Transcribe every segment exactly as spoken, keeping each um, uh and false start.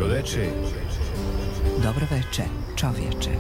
Dobroveče. Dobroveče, čovječe.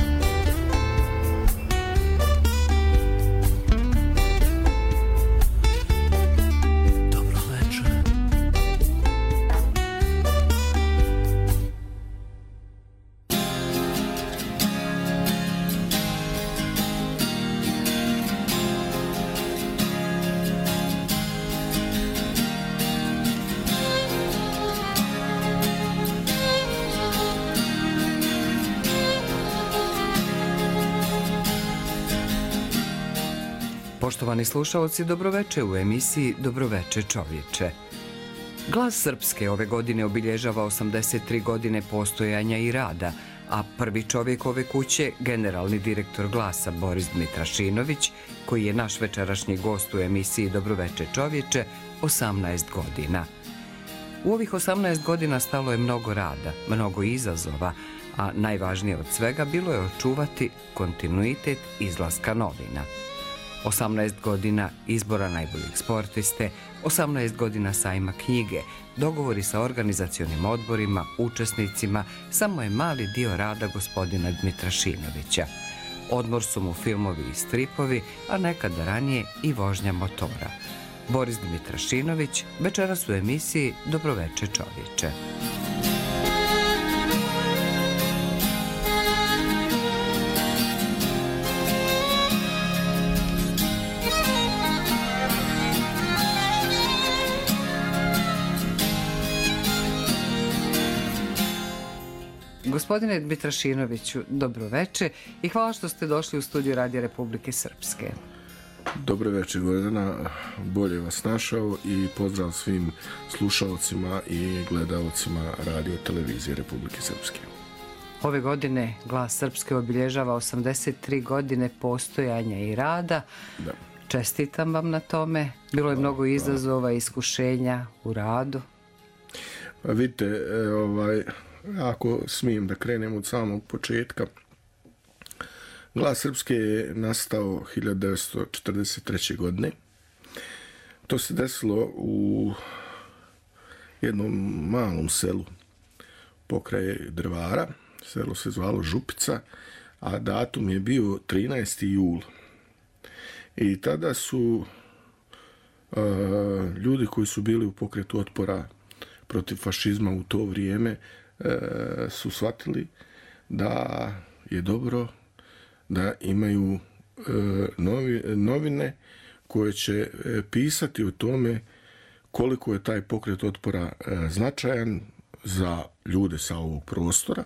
Poštovani slušalci, dobroveče u emisiji Dobroveče čovječe. Glas Srpske ove godine obilježava osamdeset tri godine postojanja i rada, a prvi čovjek ove kuće, generalni direktor Glasa Boris Dmitrašinović, koji je naš večerašnji gost u emisiji Dobroveče čovječe, osamnaest godina. U ovih osamnaest godina stalo je mnogo rada, mnogo izazova, a najvažnije od svega bilo je očuvati kontinuitet izlaska novina. osamnaest godina izbora najboljeg sportiste, osamnaest godina sajma knjige, dogovori sa organizacionim odborima, učesnicima, samo je mali dio rada gospodina Dmitrašinovića. Odmor su mu filmovi i stripovi, a nekada ranije i vožnja motora. Boris Dmitrašinović, večeras u emisiji Dobroveče čovječe. Gospodine Dmitrašinoviću, dobroveče i hvala što ste došli u studiju Radija Republike Srpske. Dobroveče, Gordana, bolje vas našao i pozdrav svim slušalcima i gledalcima Radio Televizije Republike Srpske. Ove godine Glas Srpske obilježava osamdeset tri godine postojanja i rada. Da. Čestitam vam na tome. Bilo je mnogo izazova i iskušenja u radu. Pa vidite, e, ovaj... ako smijem da krenem od samog početka, Glas Srpske je nastao hiljadu devetsto četrdeset treće. godine. To se desilo u jednom malom selu pokraj Drvara. Selo se zvalo Župica, a datum je bio trinaesti jul. I tada su uh, ljudi koji su bili u pokretu otpora protiv fašizma u to vrijeme su shvatili da je dobro da imaju novi, novine koje će pisati o tome koliko je taj pokret otpora značajan za ljude sa ovog prostora.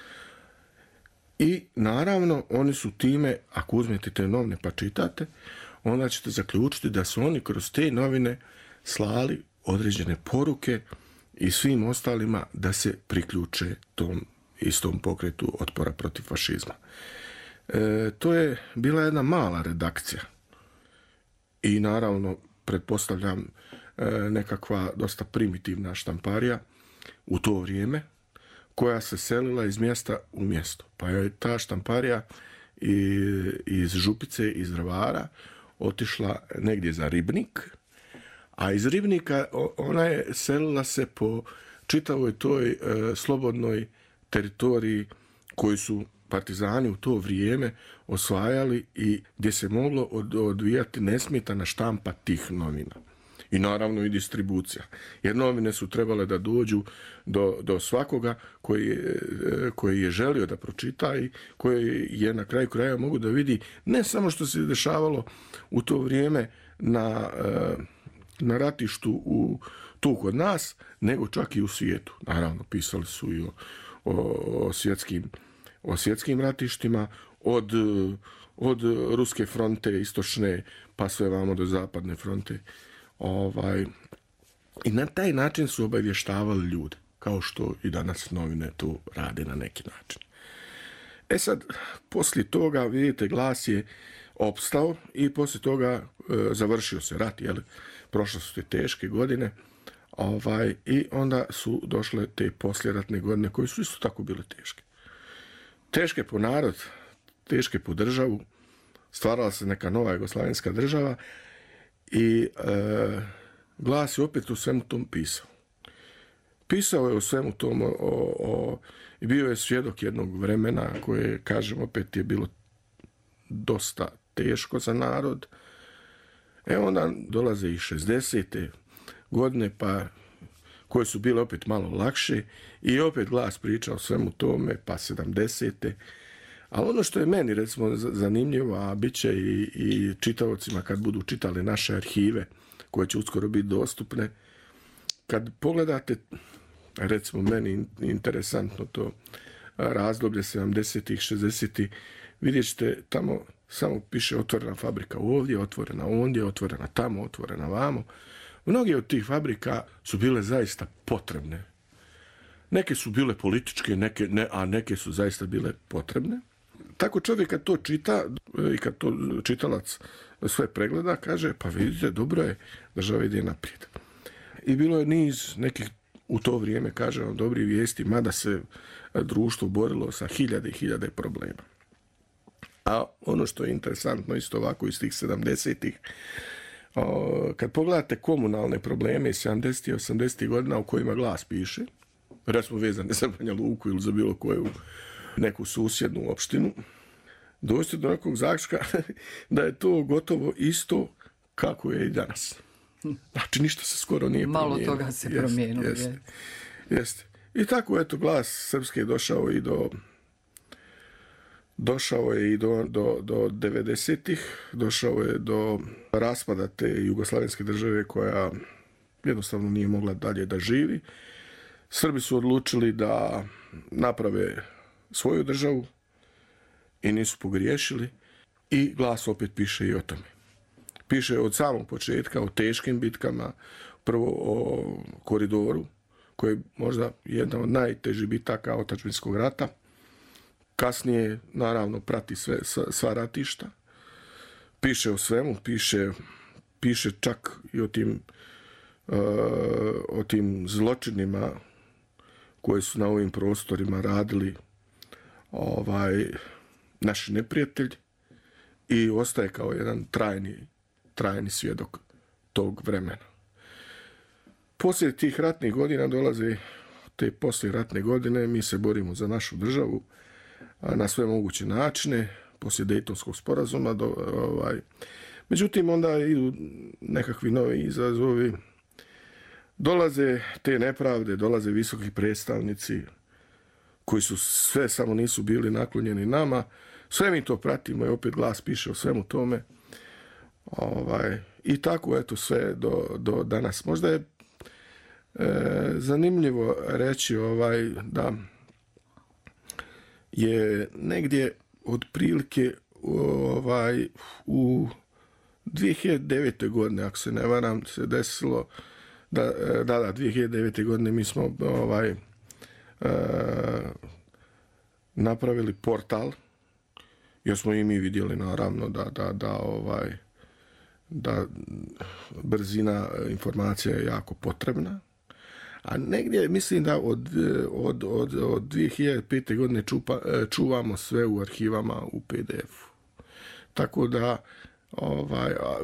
I naravno oni su time, ako uzmete te novine pa čitate, onda ćete zaključiti da su oni kroz te novine slali određene poruke i svim ostalima da se priključe tom istom pokretu otpora protiv fašizma. E, to je bila jedna mala redakcija i naravno, pretpostavljam, e, nekakva dosta primitivna štamparija u to vrijeme, koja se selila iz mjesta u mjesto. Pa je ta štamparija iz Župice, iz Drvara, otišla negdje za Ribnik, a iz Ribnika ona je selila se po čitavoj toj e, slobodnoj teritoriji koju su partizani u to vrijeme osvajali i gdje se moglo od, odvijati nesmetana štampa tih novina. I naravno i distribucija. Jer novine su trebale da dođu do, do svakoga koji je, koji je želio da pročita i koji je na kraju kraja mogu da vidi ne samo što se dešavalo u to vrijeme na... E, na ratištu u, tu kod nas, nego čak i u svijetu. Naravno, pisali su i o, o, o, svjetskim, o svjetskim ratištima, od, od ruske fronte, istočne, pa sve vamo do zapadne fronte. Ovaj, i na taj način su obavještavali ljude, kao što i danas novine to rade na neki način. E sad, poslije toga, vidite, Glas je opstao i poslije toga e, završio se rat, jel? Prošle su te teške godine, ovaj, i onda su došle te poslijeratne godine koje su isto tako bile teške. Teške po narod, teške po državu, stvarala se neka nova jugoslavenska država i e, Glas je opet u svemu tom pisao. pisao je o svemu tomu, o, o, i bio je svjedok jednog vremena koje, kažem, opet je bilo dosta teško za narod. E onda dolaze i šezdesete godine, pa koje su bile opet malo lakše i opet Glas priča o svemu tome, pa sedamdesete. Ali ono što je meni, recimo, zanimljivo, a bit će i, i čitaocima kad budu čitali naše arhive, koje će uskoro biti dostupne, kad pogledate, recimo meni interesantno to razdoblje sedamdesetih, šezdesetih, vidjet ćete tamo samo piše otvorena fabrika ovdje, otvorena ondje, otvorena tamo, otvorena vamo. Mnoge od tih fabrika su bile zaista potrebne. Neke su bile političke, neke ne, a neke su zaista bile potrebne. Tako čovjek kad to čita i kad to čitalac sve pregleda, kaže, pa vidite, dobro je, država ide naprijed. I bilo je niz nekih u to vrijeme, kaže vam, dobrih vijesti, mada se društvo borilo sa hiljade i hiljade problema. A ono što je interesantno isto ovako iz tih sedamdesetih, kad pogledate komunalne probleme iz sedamdesetih i osamdesetih godina u kojima Glas piše, recimo vezane za Banja Luku ili za bilo koju neku susjednu opštinu, dođete do nekog zaključka da je to gotovo isto kako je i danas. Znači, ništa se skoro nije promijenilo. Malo toga se promijenilo. Jeste, jeste, jeste. I tako, eto, Glas srpski je došao i do došao je i do, do, do devedesetih, došao je do raspada te jugoslavenske države koja jednostavno nije mogla dalje da živi. Srbi su odlučili da naprave svoju državu i nisu pogriješili i Glas opet piše i o tome. Piše od samog početka o teškim bitkama, prvo o Koridoru, koji je možda jedna od najtežih bitaka otadžbinskog rata. Kasnije, naravno, prati sve, sva ratišta. Piše o svemu, piše, piše čak i o tim, uh, o tim zločinima koje su na ovim prostorima radili ovaj, naši neprijatelji i ostaje kao jedan trajni, trajni svjedok tog vremena. Poslije tih ratnih godina dolaze te poslije ratne godine, mi se borimo za našu državu na sve moguće načine, poslije Dejtonskog sporazuma. Do, ovaj. Međutim, onda idu nekakvi novi izazovi, dolaze te nepravde, dolaze visoki predstavnici koji su sve samo nisu bili naklonjeni nama. Sve mi to pratimo i opet Glas piše o svemu tome. Ovaj. I tako, eto, sve do, do danas. Možda je e, zanimljivo reći ovaj, da je negdje otprilike ovaj, u dvije hiljade devete. godine, ako se ne varam, se desilo da, da, da dvije hiljade devete. godine mi smo ovaj, e, napravili portal, jer smo i mi vidjeli naravno da, da, da, ovaj, da brzina informacija je jako potrebna. A negdje mislim da od, od, od, od dvije hiljade pete. godine čupa, čuvamo sve u arhivama u P D F-u. Tako da ovaj, a,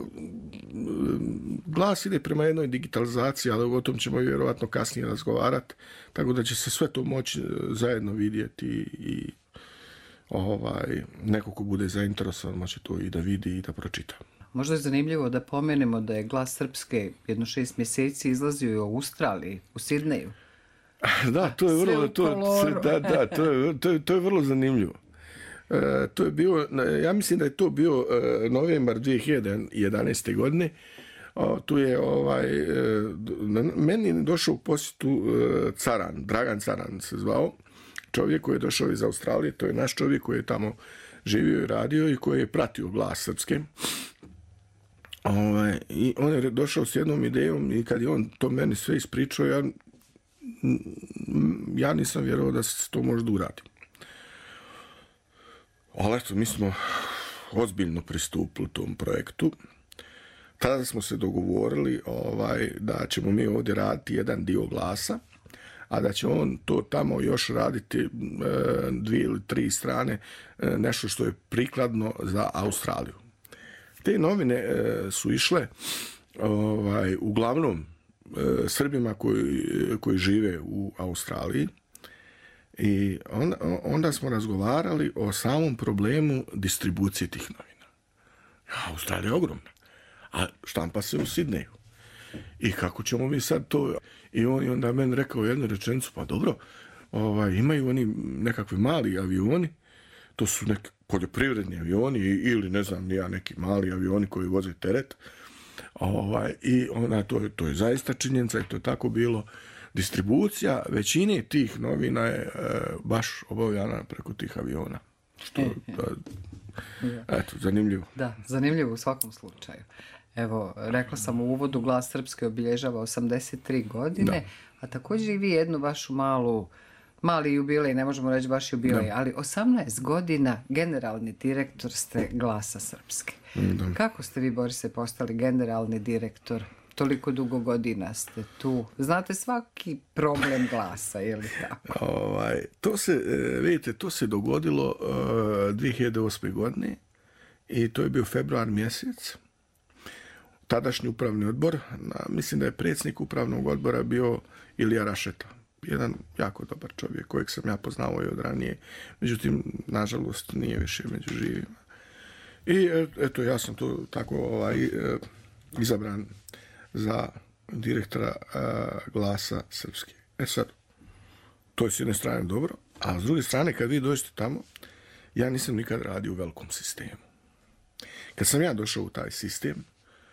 Glas ide prema jednoj digitalizaciji, ali o tom ćemo vjerovatno kasnije razgovarati, tako da će se sve to moći zajedno vidjeti i ovaj, neko ko bude zainteresovan moće to i da vidi i da pročita. Možda je zanimljivo da pomenemo da je Glas srpske jedno šest mjeseci izlazio i u Australiji, u Sidneju. Da, to je vrlo, to, da, da, to je, to je, to je vrlo zanimljivo. E, to je bio, ja mislim da je to bio e, novembar dvije hiljade jedanaeste. godine. O, tu je ovaj, e, meni došao u posjetu e, Caran, Dragan Caran se zvao, čovjek koji je došao iz Australije, to je naš čovjek koji je tamo živio i radio i koji je pratio Glas srpske. Ovaj, i on je došao s jednom idejom i kad je on to meni sve ispričao, ja, ja nisam vjerovao da se to može da uradi. Ali eto, mi smo ozbiljno pristupili tom projektu. Tada smo se dogovorili ovaj, da ćemo mi ovdje raditi jedan dio Glasa, a da će on to tamo još raditi e, dvije ili tri strane, e, nešto što je prikladno za Australiju. Te novine e, su išle ovaj, uglavnom Srbima koji, koji žive u Australiji i onda, onda smo razgovarali o samom problemu distribucije tih novina. Ja, Australija je ogromna, a štampa se u Sidneju. I kako ćemo mi sad to... I on je onda meni rekao jednu rečenicu, pa dobro, ovaj, imaju oni nekakvi mali avioni, to su neki poljoprivredni avioni ili ne znam ja neki mali avioni koji voze teret. Ovaj, I ona, to, to je zaista činjenica i to je tako bilo. Distribucija većine tih novina je e, baš obavljana preko tih aviona. Što, da, eto, zanimljivo. Da, zanimljivo u svakom slučaju. Evo, rekla sam u uvodu, Glas Srpske obilježava osamdeset tri godine, da. A također i vi jednu vašu malu, mali jubilej, ne možemo reći baš jubilej, da. Ali osamnaest godina generalni direktor ste Glasa Srpske. Da. Kako ste vi, Borise, postali generalni direktor? Toliko dugo godina ste tu. Znate svaki problem Glasa, je li tako? Ovaj, to se, vidite, to se dogodilo uh, dvije hiljade osme. godine i to je bio februar mjesec. Tadašnji upravni odbor, mislim da je predsjednik upravnog odbora bio Ilija Rašeta. Jedan jako dobar čovjek kojeg sam ja poznao i od ranije. Međutim, nažalost, nije više među živima. I eto, ja sam tu tako ovaj, izabran za direktora Glasa Srpske. E sad, to je s jedne strane dobro, a s druge strane, kad vi dođete tamo, ja nisam nikad radio u velikom sistemu. Kad sam ja došao u taj sistem,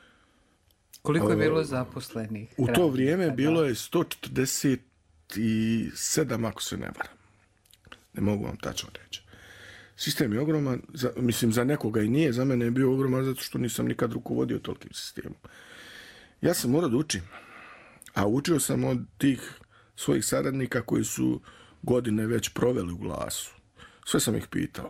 koliko je bilo zaposlenih? U to vrijeme bilo je sto četrdeset sedam, ako se ne varam. Ne mogu vam tačno reći. Sistem je ogroman, za, mislim za nekoga i nije, za mene je bio ogroman zato što nisam nikad rukovodio tolikim sistemom. Ja sam morao da učim, a učio sam od tih svojih saradnika koji su godine već proveli u Glasu. Sve sam ih pitao.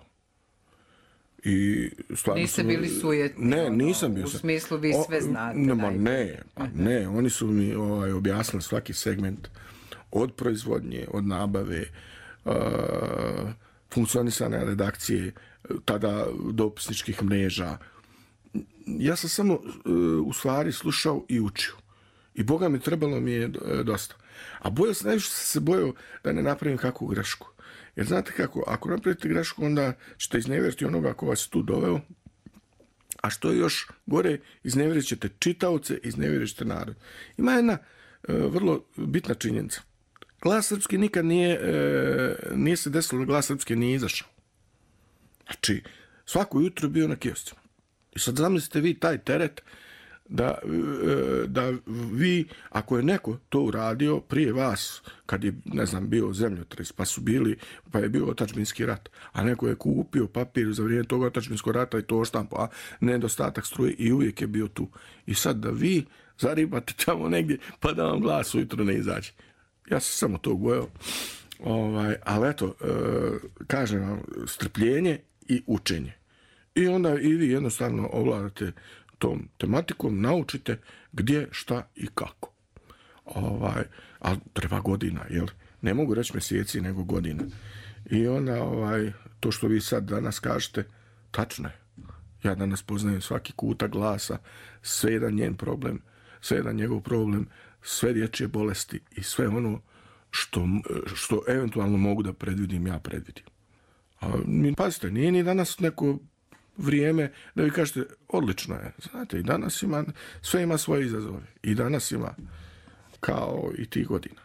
I niste su, bili sujetni? Ne, nisam bio. U smislu vi sve znate? Ne, ma ne, pa ne, oni su mi ovaj, objasnili svaki segment od proizvodnje, od nabave, uh, funkcionisanja redakcije, tada dopisničkih mreža. Ja sam samo uh, u stvari slušao i učio. I Boga mi trebalo mi je uh, dosta. A bojao sam, najviše sam se bojao da ne napravim kakvu grešku. Jer znate kako, ako napravite grešku, onda ćete iznevjeriti onoga ko vas tu doveo, a što je još gore, iznevjerit ćete čitaoce, iznevjerit ćete narod. Ima jedna e, vrlo bitna činjenica. Glas Srpske nikad nije, e, nije se desilo da Glas Srpske nije izašao. Znači, svako jutro je bio na kioscima. I sad zamislite vi taj teret da, da vi, ako je neko to uradio prije vas, kad je, ne znam, bio zemljotres, pa su bili, pa je bio otadžbinski rat, a neko je kupio papir za vrijeme tog otadžbinskog rata i to štampo, a nedostatak struje i uvijek je bio tu. I sad da vi zaribate tamo negdje, pa da vam Glas ujutro ne izađe. Ja sam samo to bojao. Ovaj, ali eto, e, kažem vam, strpljenje i učenje. I onda i vi jednostavno ovladate tom tematikom, naučite gdje, šta i kako. Ovaj, a treba godina, jel? Ne mogu reći mjeseci, nego godina. I onda ovaj, to što vi sad danas kažete, tačno je. Ja danas poznajem svaki kutak Glasa, sve jedan njen problem, sve jedan njegov problem, sve dječje bolesti i sve ono što, što eventualno mogu da predvidim, ja predvidim. A, pazite, nije ni danas neko vrijeme da vi kažete odlično je. Znate, i danas ima, sve ima svoje izazove. I danas ima kao i tih godina.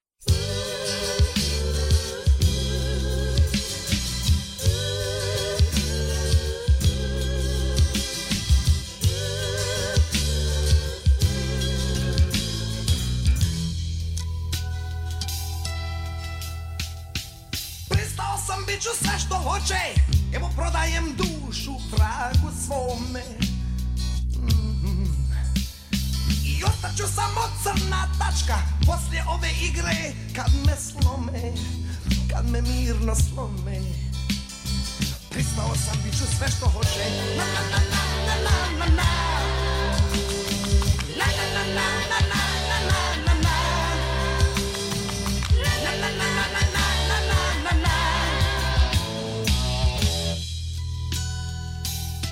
Pristao sam, bit ću sve što hoće. Evo prodajem dušu tragu svome. Mm-hmm. I ostaću samo crna tačka poslije ove igre, kad me slome, kad me mirno slome. Pristao sam, bit ću sve što hoće. Na na na na na na na na. Na na na na na na na na na na. Na na na na na na na na na.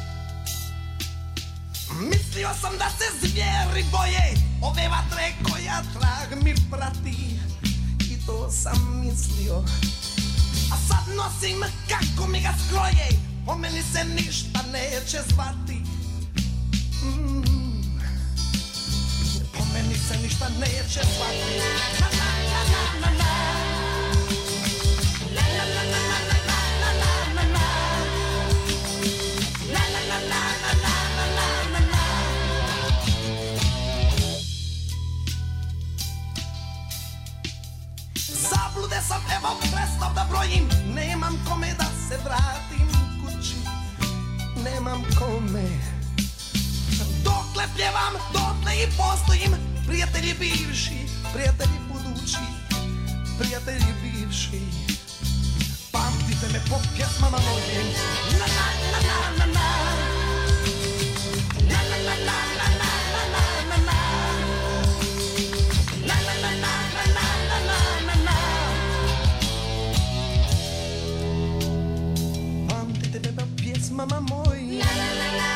Mislio sam da se zvijeri boje ove vatre koja nečija trag mi prati i to sam mislio. A sad nosim kako mi ga skroje, o meni se ništa neće zvati. Mm. Po meni se ništa neće zvati. Na na na na na na. La la la la la la la la la la. La la la la la la la la la. Zablude sam, evo prestav da brojim, nemam kome da se vratim kući, nemam kome. Dokle pjevam, dotle i postojim, prijatelji bivši, prijatelji budući, prijatelji bivši. Pamtite me po pjesmama mojim. Na na na na na na. Na na na na na na na na na. Na na na na na na na na na. Pamtite me po pjesmama mojim. Na na na na.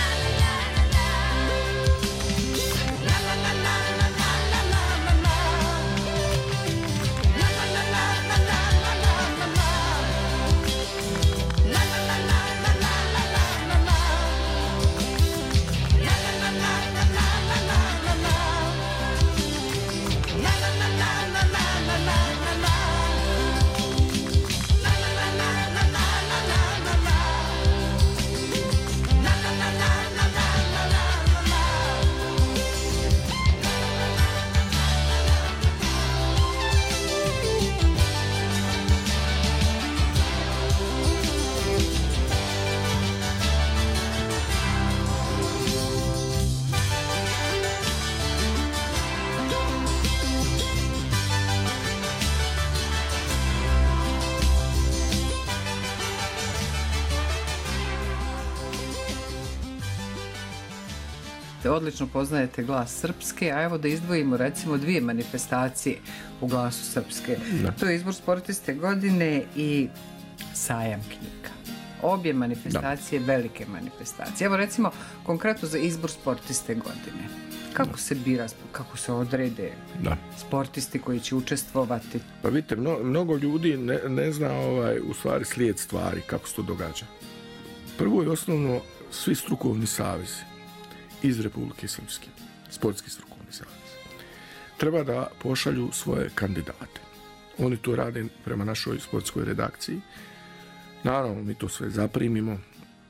Odlično poznajete Glas Srpske, a evo da izdvojimo recimo dvije manifestacije u Glasu Srpske. Da. To je izbor sportiste godine i sajam knjiga. Obje manifestacije, da. Velike manifestacije. Evo recimo konkretno za izbor sportiste godine. Kako da. se bira, kako se odrede da. sportisti koji će učestvovati? Pa vidite, mno, mnogo ljudi ne, ne zna ovaj, u stvari slijed stvari, kako se to događa. Prvo i osnovno, svi strukovni savezi iz Republike Srpske, sportski strukovni savez, treba da pošalju svoje kandidate. Oni to rade prema našoj sportskoj redakciji. Naravno, mi to sve zaprimimo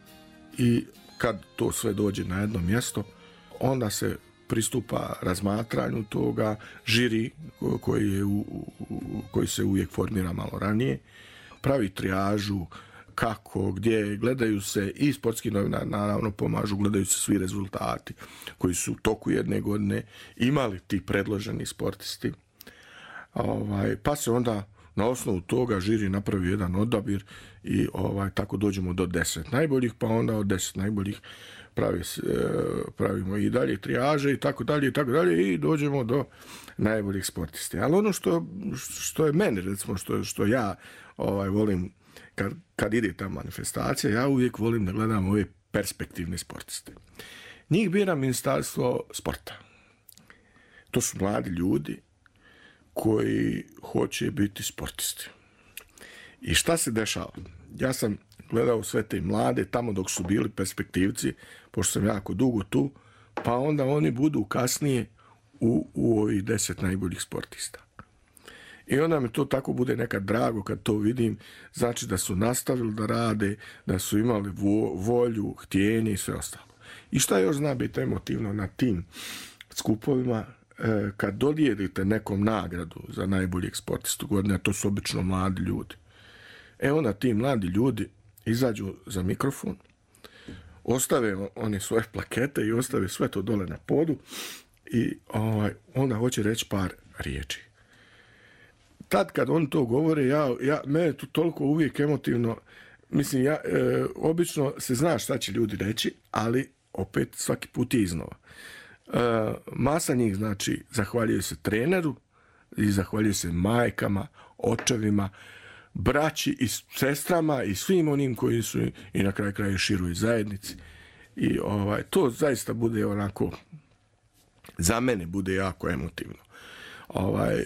i kad to sve dođe na jedno mjesto, onda se pristupa razmatranju toga, žiri koji, je u, u, koji se uvijek formira malo ranije, pravi trijažu, kako, gdje, gledaju se i sportski novinar, naravno pomažu, gledaju se svi rezultati koji su u toku jedne godine imali ti predloženi sportisti. Ovaj, pa se onda na osnovu toga žiri napravi jedan odabir i ovaj, tako dođemo do deset najboljih, pa onda od deset najboljih pravi, pravimo i dalje trijaže i tako dalje i tako dalje i dođemo do najboljih sportista. Ali ono što, što je meni, recimo, što, što ja ovaj, volim Kad, kad ide ta manifestacija, ja uvijek volim da gledam ove perspektivne sportiste. Njih bira Ministarstvo sporta. To su mladi ljudi koji hoće biti sportisti. I šta se dešava? Ja sam gledao sve te mlade tamo dok su bili perspektivci, pošto sam jako dugo tu, pa onda oni budu kasnije u, u ovih deset najboljih sportista. I onda mi to tako bude nekad drago kad to vidim, znači da su nastavili da rade, da su imali vo, volju, htjenje i sve ostalo. I šta još zna biti emotivno na tim skupovima, e, kad dodijelite nekom nagradu za najboljeg sportistu godine, a to su obično mladi ljudi. E onda ti mladi ljudi izađu za mikrofon, ostave oni svoje plakete i ostave sve to dole na podu i ovaj, onda hoće reći par riječi. Tad kad oni to govore, ja, ja, mene to toliko uvijek emotivno, mislim, ja, e, obično se zna šta će ljudi reći, ali opet svaki put je iznova. E, masa njih, znači, zahvaljuje se treneru i zahvaljuje se majkama, očevima, braći i sestrama i svim onim koji su i na kraju kraja široj zajednici. I ovaj, to zaista bude onako, za mene bude jako emotivno. Ovaj, e,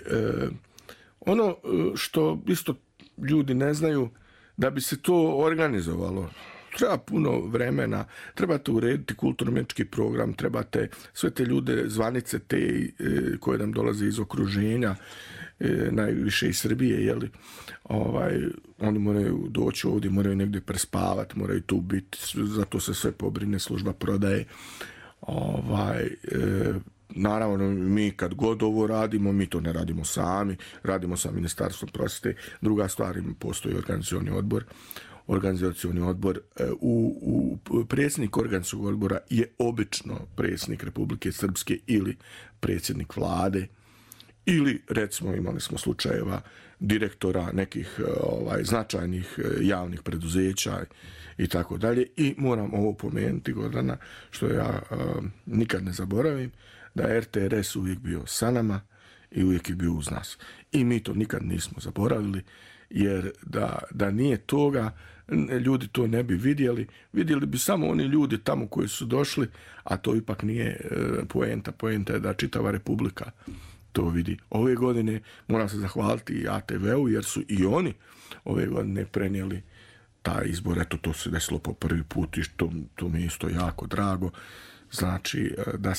ono što isto ljudi ne znaju, da bi se to organizovalo, treba puno vremena, trebate urediti kulturno-umjetnički program, trebate sve te ljude, zvanice te e, koje nam dolaze iz okruženja, e, najviše iz Srbije, jeli, ovaj, oni moraju doći ovdje, moraju negdje prespavati, moraju tu biti, zato se sve pobrine, služba prodaje. Ovaj, e, naravno, mi kad god ovo radimo, mi to ne radimo sami, radimo sa Ministarstvom prosvjete. Druga stvar, postoji organizacioni odbor. Organizacioni odbor, u, u predsjednik organizacionog odbora je obično predsjednik Republike Srpske ili predsjednik vlade, ili recimo imali smo slučajeva direktora nekih ovaj, značajnih javnih preduzeća i tako dalje. I moram ovo pomenuti, Gordana, što ja uh, nikad ne zaboravim, da je R T R S uvijek bio sa nama i uvijek je bio uz nas. I mi to nikad nismo zaboravili, jer da, da nije toga, ljudi to ne bi vidjeli. Vidjeli bi samo oni ljudi tamo koji su došli, a to ipak nije e, poenta. Poenta je da čitava Republika to vidi. Ove godine moram se zahvaliti i A T V-u, jer su i oni ove godine prenijeli taj izbor. Eto, to se desilo po prvi put i to, to mi je isto jako drago. Znači, da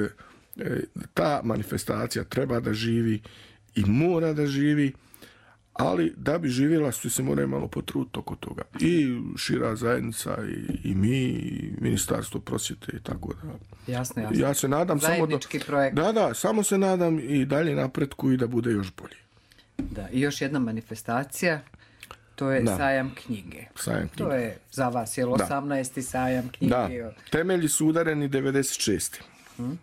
ta manifestacija treba da živi i mora da živi, ali da bi živjela su se moraju malo potruditi oko toga. I šira zajednica, i, i mi, i Ministarstvo prosvjete i tako da. Jasno, jasno. Ja se nadam zajednički samo da, projekt. Da, da, samo se nadam i dalje napretku i da bude još bolje. Da, i još jedna manifestacija, to je da. sajam knjige. Sajam knjige. To je za vas, je li osamnaesti sajam knjige? Da, temelji su udareni devedeset šeste. Hmm?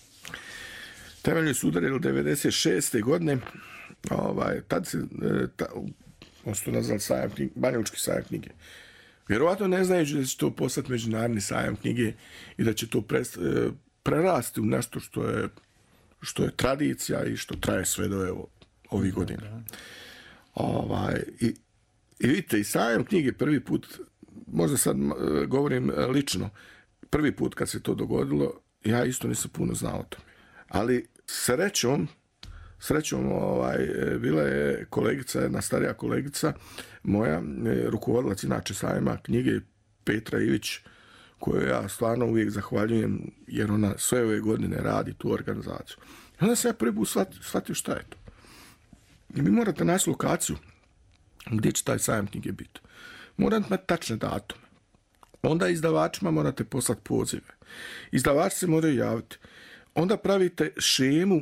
Temelji su udareni devedeset šeste godine. Ovaj, tad se, ta, on se to nazvali sajam knjige, Banjalučki sajam knjige. Vjerovatno ne znajući da će to postati međunarodni sajam knjige i da će to prest, prerasti u nešto što je, što je tradicija i što traje sve do evo, ovih godina. Ovaj, i, I vidite, i sajam knjige prvi put, možda sad govorim lično, prvi put kad se to dogodilo, ja isto nisam puno znao o tome. Ali srećom, Srećom, ovaj, bila je kolegica, jedna starija kolegica moja, rukovodilac inače sajma knjige, Petra Ivić, koju ja stvarno uvijek zahvaljujem, jer ona sve ove godine radi tu organizaciju. I onda se ja prvi put shvatio šta je to. I vi morate naći lokaciju gdje će taj sajam knjige biti. Morate imati tačne datume. Onda izdavačima morate poslati pozive. Izdavači se moraju javiti. Onda pravite šemu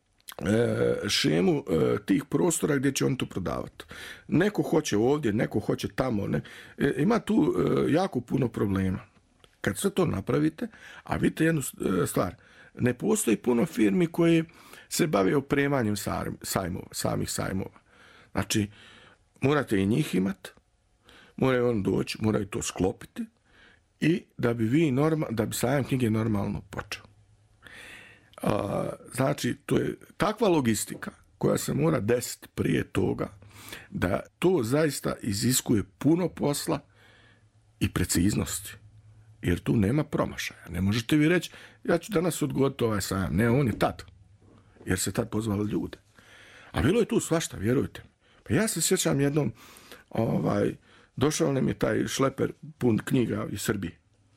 šemu tih prostora gdje će on to prodavati. Neko hoće ovdje, neko hoće tamo. Ne. Ima tu jako puno problema. Kad sve to napravite, a vidite jednu stvar, ne postoji puno firmi koje se bave opremanjem sajmova, samih sajmova. Znači, morate i njih imati, moraju on doći, moraju to sklopiti i da bi vi normal, da bi sajam knjige normalno počeo. Uh, znači, to je takva logistika koja se mora desiti prije toga da to zaista iziskuje puno posla i preciznosti. Jer tu nema promašaja. Ne možete vi reći, ja ću danas odgoditi ovaj sajam. Ne, on je tad. Jer se tad pozvali ljude. A bilo je tu svašta, vjerujte mi. Pa ja se sjećam jednom, ovaj, došao nam je taj šleper pun knjiga iz Srbije.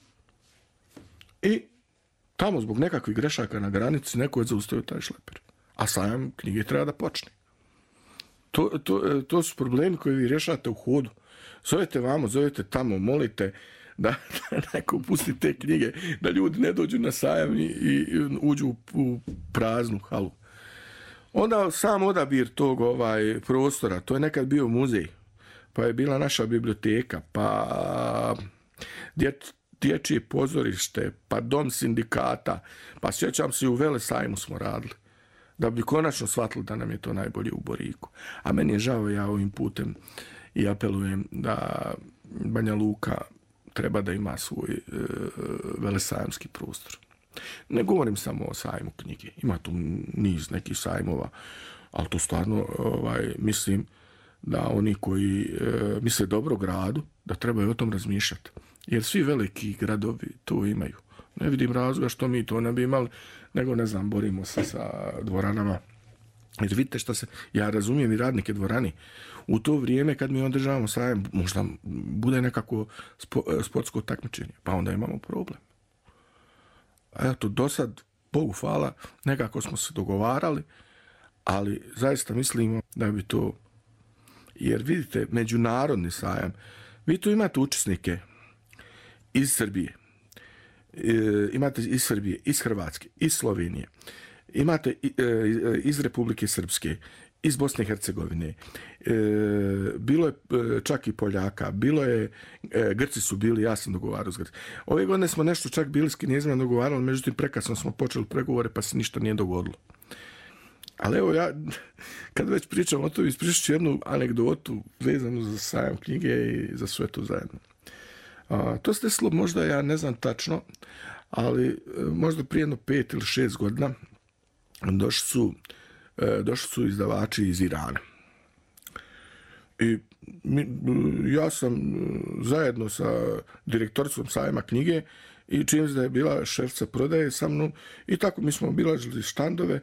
I tamo zbog nekakvih grešaka na granici neko je zaustavio taj šleper. A sajam knjige treba da počne. To, to, to su problemi koji vi rješate u hodu. Zovete vamo, zovete tamo, molite da, da neko pusti te knjige, da ljudi ne dođu na sajam i, i uđu u, u praznu halu. Onda sam odabir tog ovaj, prostora, to je nekad bio muzej, pa je bila naša biblioteka, pa djet, dječje pozorište, pa dom sindikata, pa sjećam se u Velesajmu smo radili, da bi konačno shvatili da nam je to najbolje u Boriku. A meni je žao, ja ovim putem i apelujem da Banja Luka treba da ima svoj e, velesajamski prostor. Ne govorim samo o sajmu knjige, ima tu niz nekih sajmova, ali to stvarno ovaj, mislim da oni koji e, misle dobro gradu, da trebaju o tom razmišljati. Jer svi veliki gradovi to imaju. Ne vidim razloga što mi to ne bi imali, nego ne znam, borimo se sa dvoranama Jer vidite što se, ja razumijem i radnike dvorani, u to vrijeme kad mi održavamo sajam, možda bude nekako spo, sportsko takmičenje, pa onda imamo problem. A eto, do sad, Bogu hvala, nekako smo se dogovarali, ali zaista mislimo da bi to, jer vidite, međunarodni sajam, vi tu imate učesnike iz Srbije, e, imate iz Srbije, iz Hrvatske, iz Slovenije, imate iz Republike Srpske, iz Bosne i Hercegovine, e, bilo je čak i Poljaka, bilo je, e, Grci su bili, ja sam dogovarao s Grci. Ove godine smo nešto čak bili s Kinezima dogovarali, međutim prekasno smo počeli pregovore pa se ništa nije dogodilo. Ali evo ja, kad već pričam o to, ispričat ću jednu anegdotu vezanu za sajam knjige i za sve to zajedno. A, to se desilo možda, ja ne znam tačno, ali možda prije jedno pet ili šest godina došli su, došli su izdavači iz Irana. I mi, ja sam zajedno sa direktoricom sajma knjige i čim da je bila šefca prodaje sa mnom i tako mi smo obilazili štandove,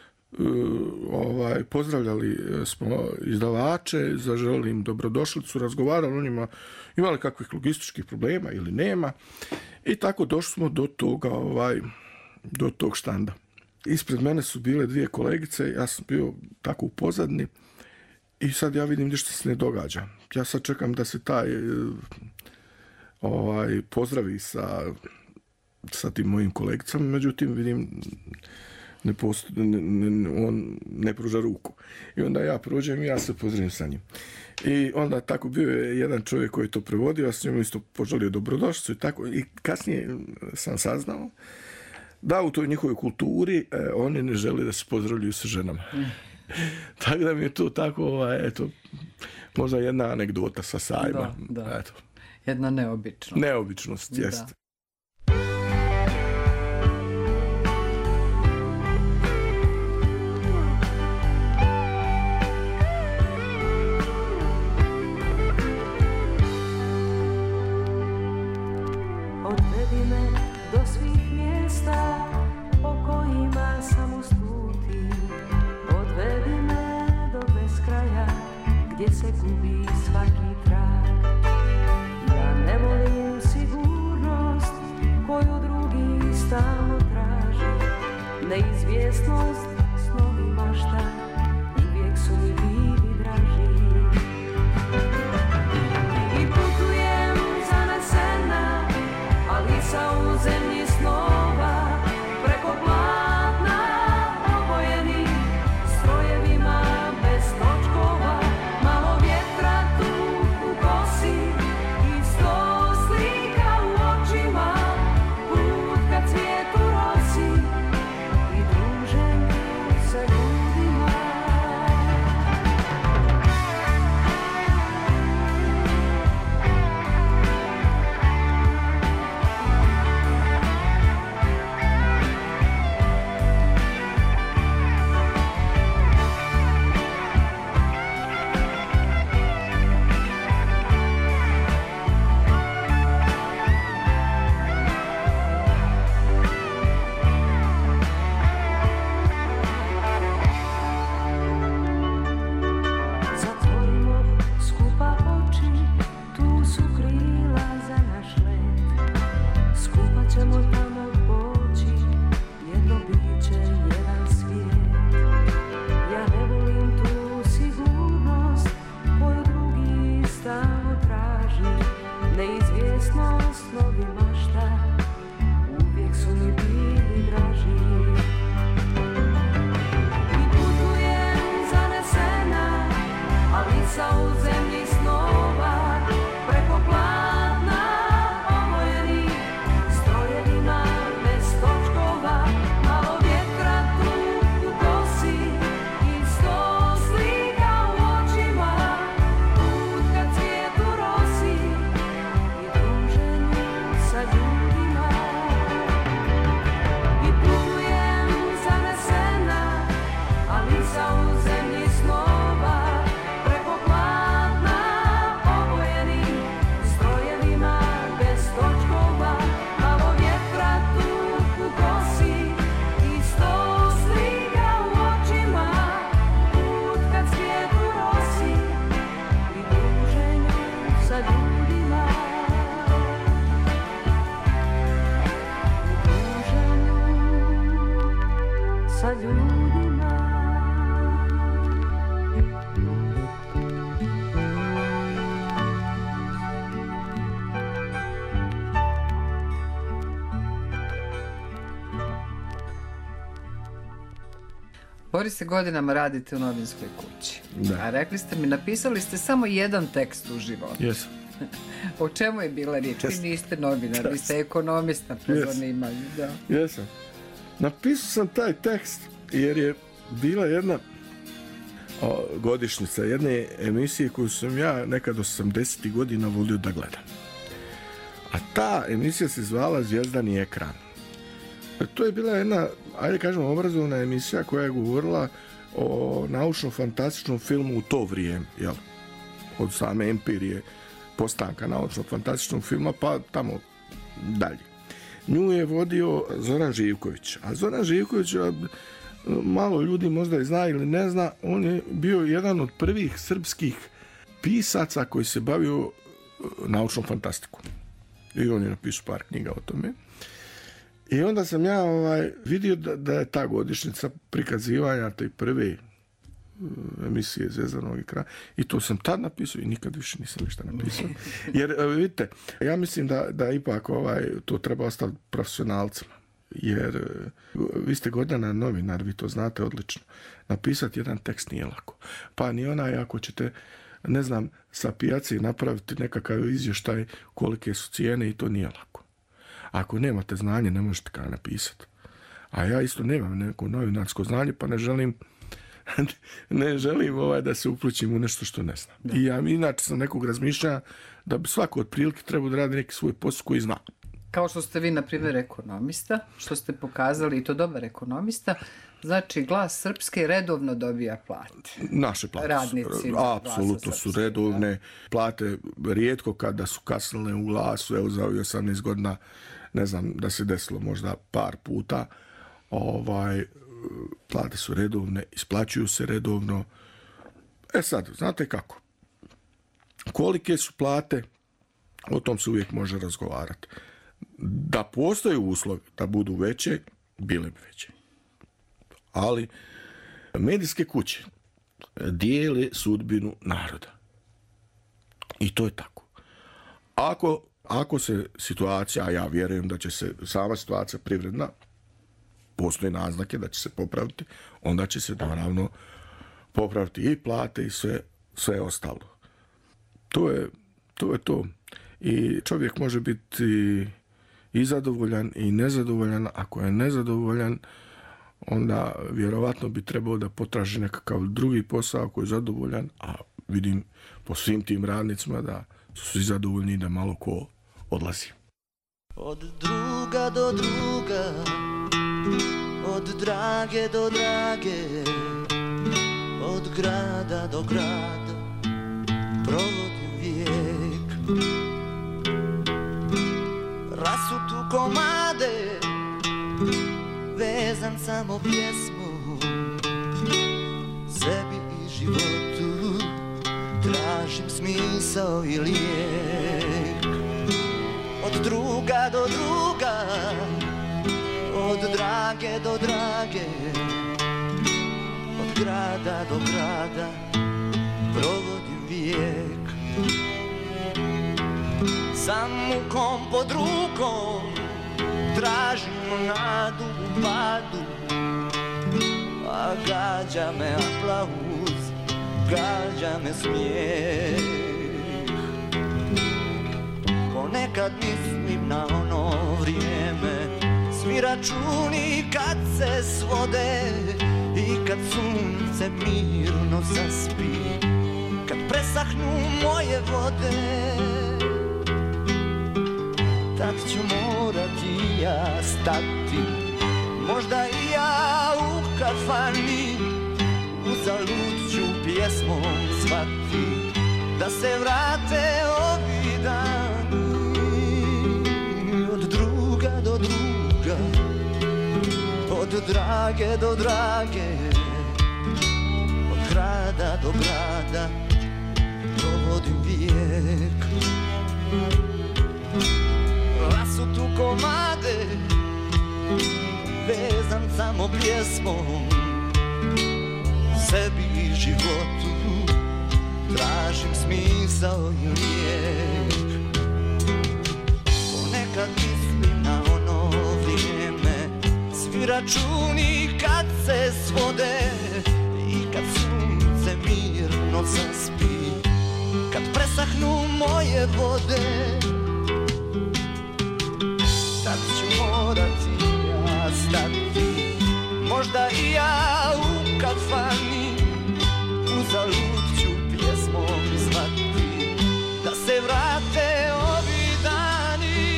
ovaj, pozdravljali smo izdavače, zaželili im dobrodošlicu, razgovarali o njima, imali kakvih logističkih problema ili nema i tako došli smo do toga, ovaj, do tog štanda. Ispred mene su bile dvije kolegice, ja sam bio tako u pozadini i sad ja vidim ništa se ne događa. Ja sad čekam da se taj ovaj, pozdravi sa, sa tim mojim kolegicama, međutim vidim ne posto, ne, ne, on ne pruža ruku. I onda ja prođem i ja se pozdravim sa njim. I onda tako bio je jedan čovjek koji je to prevodio, ja s njim isto poželio dobrodošlicu i tako. I kasnije sam saznao da u toj njihovoj kulturi eh, oni ne žele da se pozdravljaju sa ženama. Mm. Tako da mi je to tako, ovaj, eto, možda jedna anegdota sa sajma. Da, da. Eto. Jedna neobičnost. Neobičnost, jeste. Odvedi me do svih mjesta o kojima sam ustuti. Odvedi me do beskraja gdje se gubi svaki trag. Ja ne volim sigurnost koju drugi stalno traži. Neizvjesnost snovi mašta i uvijek su mi bili draži. I putujem zanesena, ali sa u zemlji snova, preko platna obojeni strojevima bez točkova, malo vjetra tu u kosi i sto slika u očima, put ka cvijetu rosi i druženju sa ljudima. sa ljudima. Boris, se godinama radite u novinskoj kući. Da. A rekli ste mi, napisali ste samo jedan tekst u životu. Jesam. O čemu je bila riječ? Vi niste novinar, vi ste ekonomista po Yes. zanimanju. Da. Jesam. Napisao sam taj tekst jer je bila jedna o, godišnjica jedne emisije koju sam ja nekad osamdesetih godina volio da gledam. A ta emisija se zvala Zvijezdani ekran. To je bila jedna, ajde kažemo, obrazovna emisija koja je govorila o naučno-fantastičnom filmu u to vrijeme, jel? Od same empirije postanka naučno-fantastičnog filma pa tamo dalje. Nju je vodio Zoran Živković. A Zoran Živković, malo ljudi možda i zna ili ne zna, on je bio jedan od prvih srpskih pisaca koji se bavio naučnom fantastikom. I on je napisao par knjiga o tome. I onda sam ja ovaj, vidio da, da je ta godišnjica prikazivanja te prve emisije Zvezdanog ekrana i to sam tad napisao i nikad više nisam ništa napisao. Jer vidite, ja mislim da, da ipak ovaj, to treba ostaviti profesionalcima. Jer vi ste godina novinar, vi to znate odlično. Napisati jedan tekst nije lako. Pa ni onaj ako ćete, ne znam, sa pijaci napraviti nekakav izvještaj kolike su cijene i to nije lako. Ako nemate znanje, ne možete kada napisati. A ja isto nemam neko novinarsko znanje, pa ne želim ne želim ovaj da se uključim u nešto što ne znam. Da. I ja inače sam nekog razmišljanja da bi svako otprilike trebao da radi neki svoj posao koji zna. Kao što ste vi, na primjer, ekonomista, što ste pokazali, i to dobar ekonomista, znači Glas Srpske redovno dobija plate. Naše plate. Radnici. Apsolutno su redovne. Da. Plate rijetko kada su kasnile u Glasu, evo za ovih osamnaest godina, ne znam da se desilo možda par puta, ovaj, plate su redovne, isplaćuju se redovno. E sad, znate kako? Kolike su plate, o tom se uvijek može razgovarati. Da postoje uslovi da budu veće, bile bi veće. Ali medijske kuće dijele sudbinu naroda. I to je tako. Ako, ako se situacija, a ja vjerujem da će se sama situacija privredna, postoje naznake da će se popraviti, onda će se naravno popraviti i plate i sve, sve ostalo. To je, to je to. I čovjek može biti i zadovoljan i nezadovoljan. Ako je nezadovoljan, onda vjerovatno bi trebao da potraži nekakav drugi posao koji je zadovoljan, a vidim po svim tim radnicima da su svi zadovoljni i da malo ko odlazi. Od druga do druga, od drage do drage, od grada do grada, provodim vijek. Rasutu komade, vezan samo pjesmu, sebi i životu tražim smisao i lijek. Od druga do druga, od drage do drage, od grada do grada, provodim vijek. Sa mukom pod rukom tražim nadu u padu, a gađa me aplauz, gađa me smijeh. Ponekad mislim na ono vrijeme, svi računi kad se svode i kad sunce mirno zaspi, kad presahnu moje vode. Tad ću morati ja stati, možda i ja u kafani, uzalud ću pjesmom zvati, da se vrate ovi dani. Od druga do druga, od drage do drage, od grada do grada, provodim vijek. Rasutu komade, vezan samo pjesmom sebi i životu tražim smisao i lijek. Ponekad mislim na ono vrijeme, svi računi kad se svode i kad sunce mirno zaspi, kad presahnu moje vode, tad ću morati ja stati, možda i ja u kafani, uzalud ću pjesmom zvati, da se vrate ovi dani.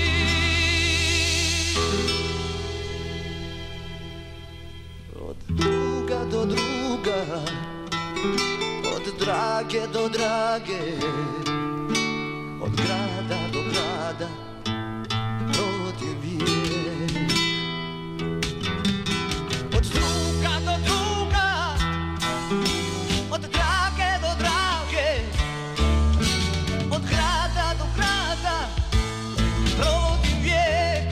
Od druga do druga, od drage do drage, od grada do grada provodim vijek. Od druga do druga, od drage do drage, od grada do grada provodim vijek.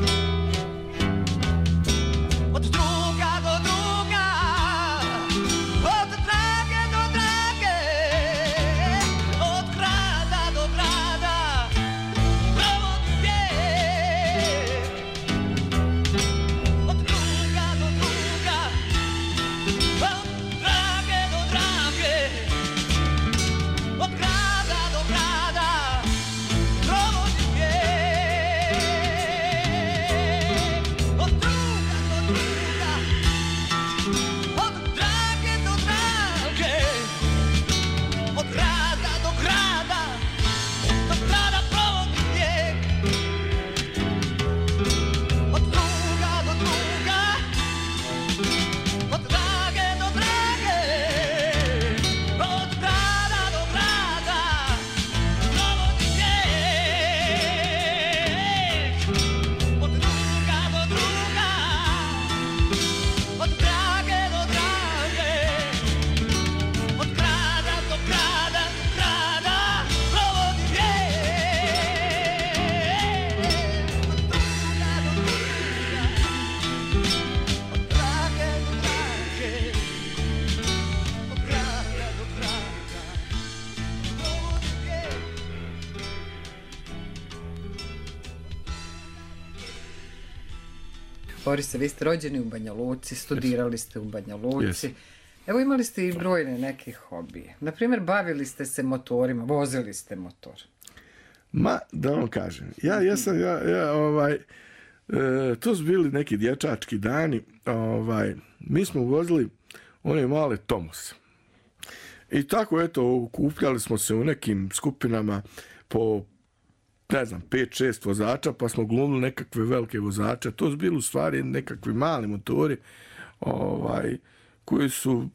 Od druga do druga, od drage do drage, od grada do grada provodim vijek. Od druga do druga, od drage do drage, od grada do grada provodim vijek. Od druga do druga, od drage do drage, od grada do grada, do grada provodim vijek. Od druga do druga, od drage do drage, od grada do grada provodim vijek. Od druga do druga, od drage do drage, od grada do grada, grada provodim vijek. Od druga do druga, od drage do drage, od grada do grada provodim vijek. Borise, vi ste rođeni u Banja Luci, studirali ste u Banja Luci. Jesam. Evo imali ste i brojne neke hobije. Naprimjer, bavili ste se motorima, vozili ste motor. Ma, da vam kažem, ja jesam, ja, ja ovaj, e, to su bili neki dječački dani, ovaj, mi smo vozili one male Tomose. I tako, eto, okupljali smo se u nekim skupinama po, ne znam, pet šest vozača, pa smo glumili nekakve velike vozače. To su bili u stvari nekakvi mali motori, ovaj, koji su,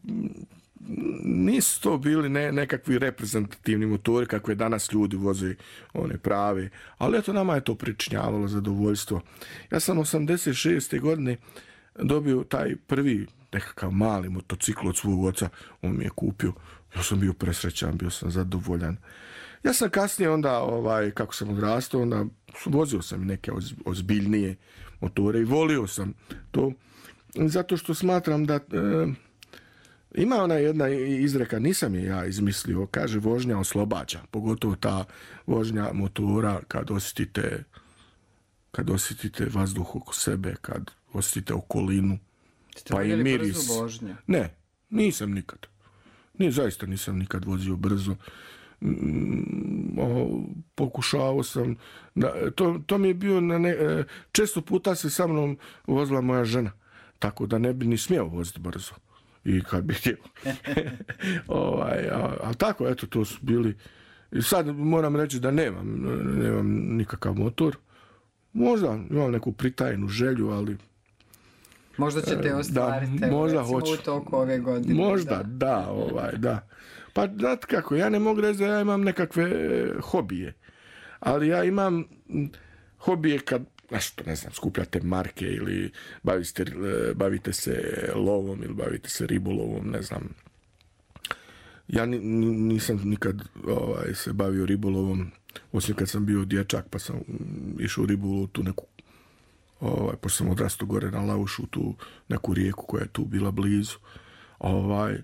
nisu to bili ne, nekakvi reprezentativni motori kakve danas ljudi voze, one prave, ali eto, nama je to pričinjavalo zadovoljstvo. Ja sam osamdeset šeste godine dobio taj prvi nekakav mali motocikl od svog oca, on mi je kupio, ja sam bio presrećan, bio sam zadovoljan. Ja sam kasnije onda, ovaj, kako sam odrastao, onda vozio sam neke oz, ozbiljnije motore i volio sam to, zato što smatram da e, ima ona jedna izreka, nisam je ja izmislio, kaže vožnja oslobađa, pogotovo ta vožnja motora kad osjetite, kad osjetite vazduh oko sebe, kad osjetite okolinu, Ste pa i voljeli miris. brzu vožnju? Ne, nisam nikad. Nije, zaista nisam nikad vozio brzo. Mm, o, pokušavao sam, na, to, to mi je bio, na ne, e, često puta se sa mnom vozila moja žena, tako da ne bi ni smjeo voziti brzo. I kad bi htio. ovaj, a, a tako, eto, to su bili. I sad moram reći da nemam, nemam nikakav motor. Možda imam neku pritajenu želju, ali Možda ćete ostvariti, da, evo, možda recimo hoću. u toku ove godine. Možda, da. da, ovaj, da. Pa, znate kako, ja ne mogu reći da ja imam nekakve e, hobije, ali ja imam m, hobije kad, nešto, ne znam, skupljate marke ili bavite, e, bavite se lovom ili bavite se ribolovom, ne znam. Ja ni, ni, nisam nikad ovaj, se bavio ribolovom, osim kad sam bio dječak pa sam m, išao u ribolov tu neku ovaj, pošto sam odrastao gore na Laušu, tu neku rijeku koja je tu bila blizu. Ovaj,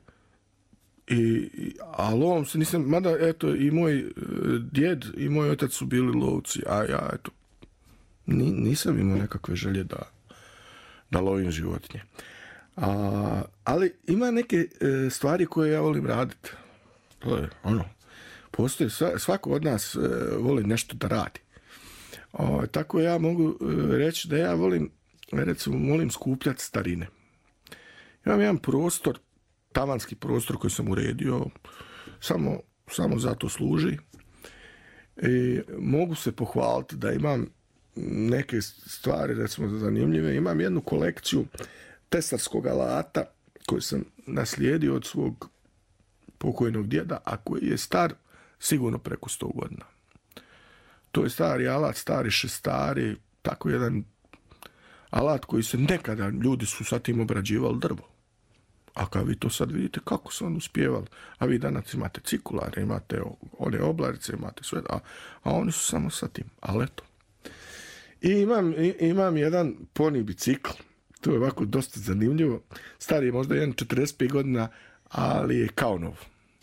i, ali ovom se nisam, mada eto i moj e, djed i moj otac su bili lovci, a ja eto ni, nisam imao nekakve želje da, da lovim životinje. A, ali ima neke e, stvari koje ja volim raditi. To je ono, postoji, svako od nas e, voli nešto da radi. O, tako ja mogu e, reći da ja volim, recimo, volim skupljati starine. Imam jedan prostor, tavanski prostor koji sam uredio, samo, samo za to služi. I mogu se pohvaliti da imam neke stvari, recimo, zanimljive. Imam jednu kolekciju tesarskog alata koji sam naslijedio od svog pokojnog djeda, a koji je star sigurno preko sto godina. To je stari alat, stari šestari, tako jedan alat koji se nekada, ljudi su sa tim obrađivali drvo. A kad vi to sad vidite, kako su on uspjevali, a vi danas imate cikulare, imate one oblarice, imate sve, a, a oni su samo sa tim, ali eto. I imam, imam jedan poni bicikl, to je ovako dosta zanimljivo, stari je možda jedan četrdeset pet godina, ali je kao nov.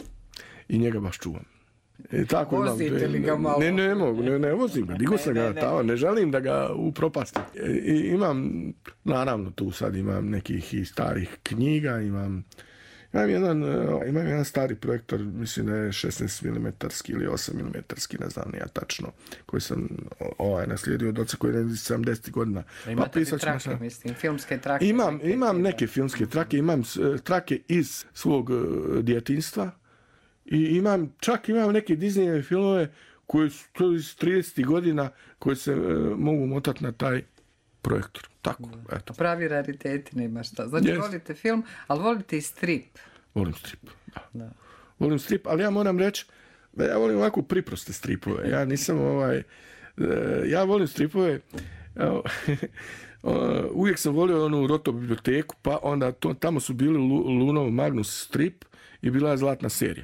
I njega baš čuvam. E, tako Vozite imam, li ga malo? Ne, ne mogu, ne, ne vozim ga, digo sam ga na tavan, ne želim da ga upropastim. E, i imam, naravno tu sad imam nekih i starih knjiga, imam, imam, jedan, imam jedan stari projektor, mislim da je šesnaest milimetarski ili osam milimetarski, ne znam ja tačno, koji sam ovaj, naslijedio od oca koji je sedamdeset godina. Imate li trake, sam, mislim, filmske trake? Imam, neke, imam neke filmske trake, imam trake iz svog uh, djetinjstva, i imam, čak imam neke Disneyjeve filmove koji su to iz trideset godina koji se e, mogu motati na taj projektor. Tako, eto. Pravi rariteti, nema šta. Znači, yes. Volite film, ali volite i strip. Volim strip, da. da. Volim strip, ali ja moram reći da ja volim ovako priproste stripove. Ja nisam ovaj... E, ja volim stripove... Evo, uvijek sam volio onu Roto biblioteku, pa onda to, tamo su bili Lunov Magnus strip i bila je zlatna serija.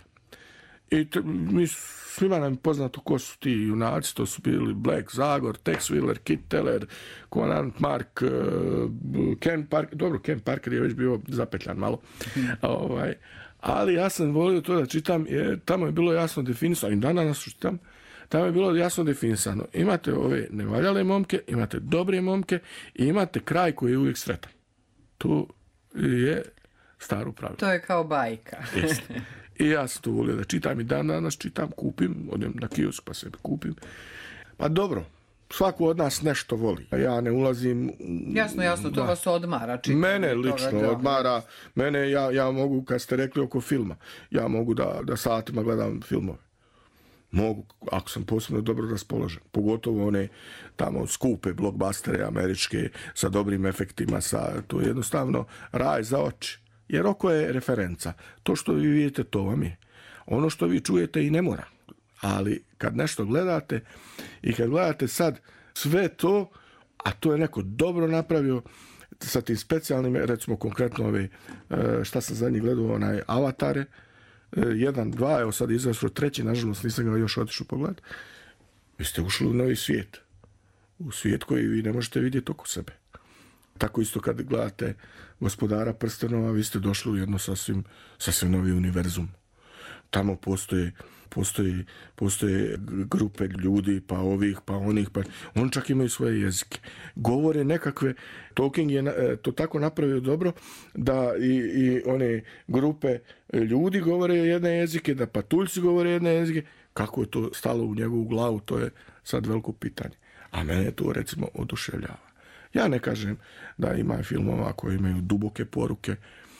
I t- mi svima nam je poznato ko su ti junaci, to su bili Black Zagor, Tex Willer, Kit Teller, Conan Mark, uh, Ken Parker, dobro, Ken Parker je već bio zapetljan malo, ovaj, ali ja sam volio to da čitam, jer tamo je bilo jasno definisano, i danas čitam, tamo je bilo jasno definisano, imate ove nevaljale momke, imate dobre momke i imate kraj koji je uvijek sretan. Tu je staro pravilo. To je kao bajka. Jeste. I ja sam to volio da čitam i dan danas čitam, kupim, odem na kiosk pa sebi kupim. Pa dobro, svako od nas nešto voli. Ja ne ulazim... Jasno, jasno, to da. Vas odmara. Čitam mene lično toga, odmara. Mene, ja, ja mogu, kad ste rekli oko filma, ja mogu da, da satima gledam filmove. Mogu, ako sam posebno dobro raspoložen. Pogotovo one tamo skupe blockbustere američke sa dobrim efektima. Sa, to je jednostavno raj za oči. Jer oko je referenca. To što vi vidite, to vam je. Ono što vi čujete i ne mora. Ali kad nešto gledate i kad gledate sad sve to, a to je neko dobro napravio sa tim specijalnim, recimo konkretno ove, šta sam zadnji gledao, onaj Avatare, jedan, dva, evo sad izašao treći, nažalost nisam ga još otišao pogledati. Vi ste ušli u novi svijet. U svijet koji vi ne možete vidjeti oko sebe. Tako isto kad gledate Gospodara prstenova, vi ste došli u jedno sasvim, sasvim novi univerzum. Tamo postoje, postoje, postoje grupe ljudi, pa ovih, pa onih, pa oni čak imaju svoje jezike. Govore nekakve, Tolkien je to tako napravio dobro, da i, i one grupe ljudi govore jedne jezike, da patuljci govore jedne jezike. Kako je to stalo u njegovu glavu, to je sad veliko pitanje. A mene to recimo oduševljava. Ja ne kažem da ima filmova koji imaju duboke poruke.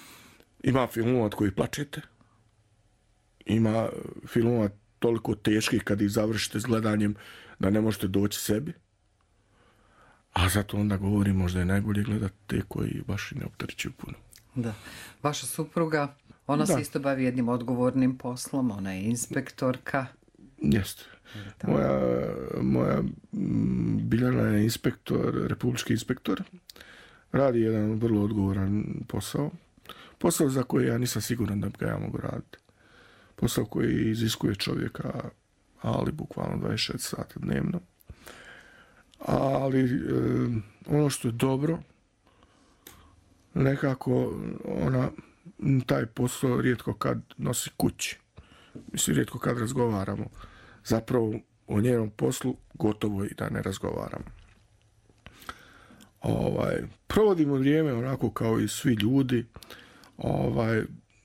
Ima filmova od kojih plačete. Ima filmova toliko teških kad ih završite s gledanjem da ne možete doći sebi. A zato onda govorim, možda je najbolje gledati te koji baš i ne opterećuju puno. Da. Vaša supruga, ona da. Se isto bavi jednim odgovornim poslom, ona je inspektorka. Jeste. Moja, moja Biljana je inspektor, republički inspektor. Radi jedan vrlo odgovoran posao. Posao za koji ja nisam siguran da ga ja mogu raditi. Posao koji iziskuje čovjeka, ali bukvalno dvadeset šest sata dnevno. ali e, ono što je dobro, nekako ona taj posao rijetko kad nosi kući. Mislim, rijetko kad razgovaramo. Zapravo o njenom poslu gotovo i da ne razgovaramo. Ovaj, provodimo vrijeme onako kao i svi ljudi. Ovaj,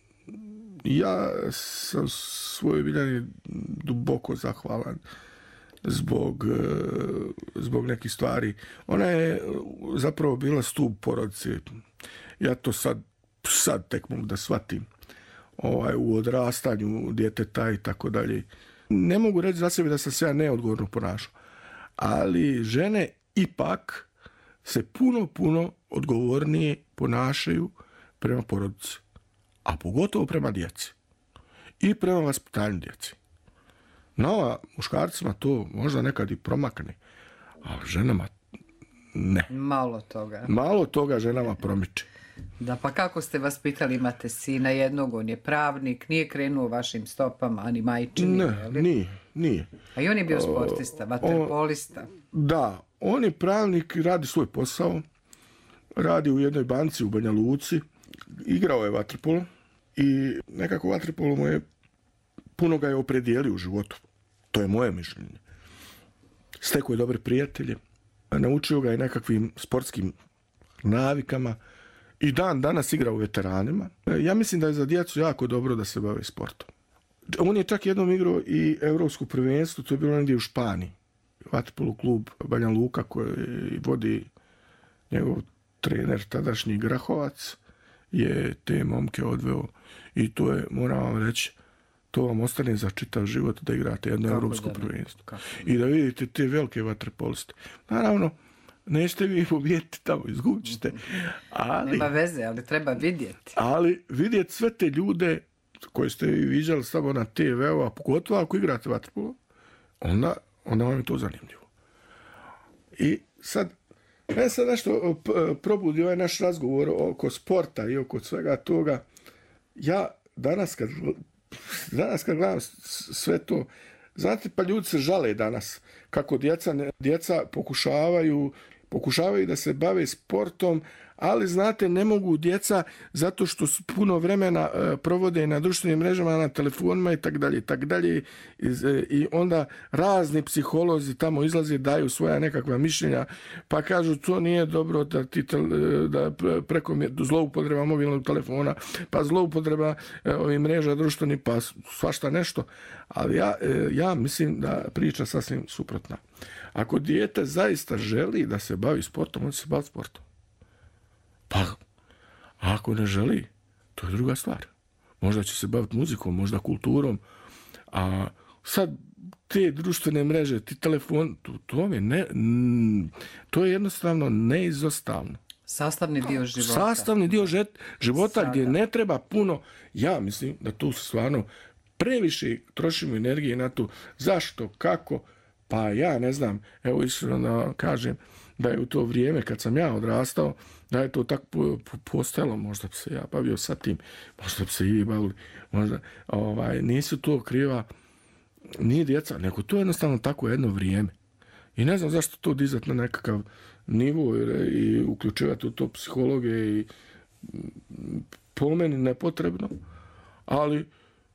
ja sam svojoj Biljani duboko zahvalan zbog, zbog nekih stvari. Ona je zapravo bila stup porodice. Ja to sad, sad tek mogu da shvatim. Ovaj, u odrastanju djeteta i tako dalje. Ne mogu reći za sebe da sam se ja neodgovorno ponašao. Ali žene ipak se puno, puno odgovornije ponašaju prema porodici. A pogotovo prema djeci. I prema vaspitanju djeci. No, muškarcima to možda nekad i promakne. Ali ženama ne. Malo toga. Malo toga ženama promiče. Da, pa kako ste vas pitali, imate sina jednog, on je pravnik, nije krenuo vašim stopama, ani majčini, Ne, je li? nije, nije. A i on je bio sportista, vaterpolista. Da, on je pravnik, radi svoj posao, radi u jednoj banci u Banja Luci, igrao je vaterpolo i nekako vaterpolo mu je, puno ga je opredijelio u životu. To je moje mišljenje. Stekao je dobre prijatelje, naučio ga je nekakvim sportskim navikama i dan danas igra u veteranima. Ja mislim da je za djecu jako dobro da se bave sportom. On je čak jednom igrao i Europsko prvenstvo, to je bilo negdje u Španiji. Vaterpolo klub Banja Luka koji vodi njegov trener, tadašnji Grahovac, je te momke odveo i to je, moram vam reći, to vam ostane za čitav život da igrate jedno Kako europsko da ne? prvenstvo. Kako I da vidite te velike vaterpoliste. Naravno, nećete vi pobijeti tamo, izgubit ćete. Ali, Nema veze, ali treba vidjeti. ali vidjeti sve te ljude koje ste vi viđali samo na te veu, a pogotovo ako igrate vaterpolo, onda, onda vam je to zanimljivo. I sad, mene sad nešto p- probudi ovaj naš razgovor oko sporta i oko svega toga. Ja danas kad, danas kad gledam s- sve to, znate, pa ljudi se žale danas kako djeca, ne- djeca pokušavaju, pokušavaju da se bave sportom, ali znate, ne mogu djeca zato što su puno vremena e, provode na društvenim mrežama, na telefonima i tak dalje, i tak dalje. Iz, e, I onda razni psiholozi tamo izlaze, daju svoja nekakva mišljenja, pa kažu to nije dobro da ti tel, e, da pre- preko zloupotreba mobilnog telefona, pa zloupotreba e, ovih mreža društvenih, pa svašta nešto. Ali ja, e, ja mislim da priča sasvim suprotna. Ako dijete zaista želi da se bavi sportom, on će se bavi sportom. Pa, a ako ne želi, to je druga stvar. Možda će se baviti muzikom, možda kulturom, a sad te društvene mreže, ti telefon, to, to, je, ne, mm, to je jednostavno neizostavno. Sastavni dio života. Sastavni dio žet, života Sada. gdje ne treba puno. Ja mislim da tu stvarno previše trošimo energije na to. Zašto, kako? Pa ja ne znam, evo iskreno da vam kažem da je u to vrijeme kad sam ja odrastao, da je to tako po- po- postojalo, možda bi se ja bavio sa tim, možda bi se i vi bavili, možda, ovaj, nisu to kriva nije djeca, nego to je jednostavno tako jedno vrijeme. I ne znam zašto to dizati na nekakav nivo i, i uključivati u to psihologe i mm, po meni nepotrebno, ali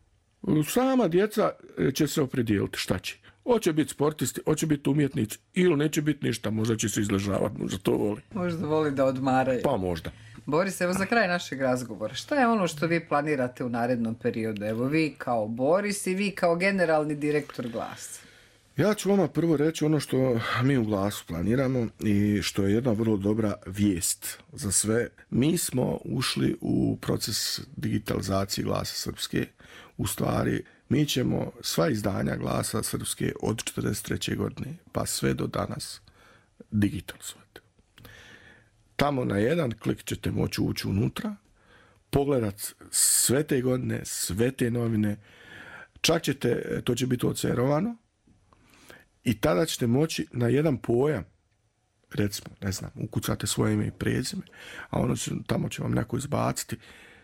sama djeca će se opredijeliti šta će. Hoće biti sportisti, hoće biti umjetnici ili neće biti ništa, možda će se izležavati, možda to voli. Možda voli da odmaraju. Pa možda. Boris, evo za kraj našeg razgovora, šta je ono što vi planirate u narednom periodu? Evo vi kao Boris i vi kao generalni direktor Glasa. Ja ću vama prvo reći ono što mi u Glasu planiramo i što je jedna vrlo dobra vijest za sve. Mi smo ušli u proces digitalizacije Glasa Srpske. U stvari, mi ćemo sva izdanja Glasa Srpske od četrdeset treće godine pa sve do danas digitalizovati. Tamo na jedan klik ćete moći ući unutra, pogledat sve te godine, sve te novine, čak ćete, to će biti ocerovano, i tada ćete moći na jedan pojam, recimo, ne znam, ukucate svoje ime i prezime, a ono će, tamo će vam neko izbaciti